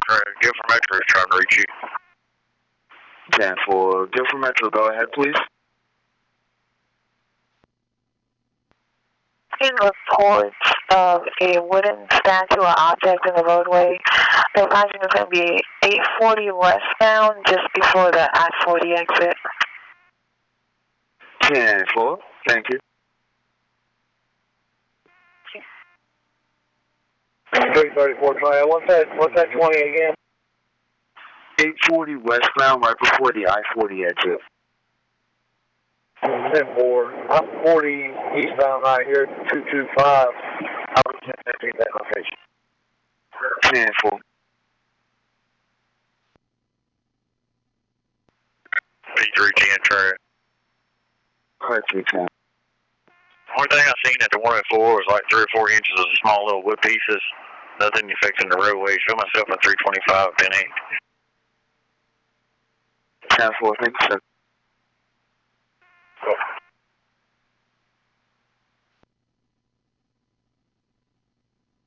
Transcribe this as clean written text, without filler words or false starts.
Guilford Metro is trying to reach you. 10-4, Guilford Metro, go ahead, please. In reports of a wooden statue or object in the roadway, the advising is going to be 840 westbound just before the I-40 exit. 10-4, thank you. 334 trial. What's that 20 again? 840 westbound, right before the I-40 exit. 10-4. I'm 40 eastbound right here, 225. I was just entering that location. 10-4. 310 track. Correct, 310. One thing I seen at the 104 was like 3 or 4 inches of small little wood pieces. Nothing affecting the roadway. Show myself a 325, 10-8. 10-4, thank you, sir.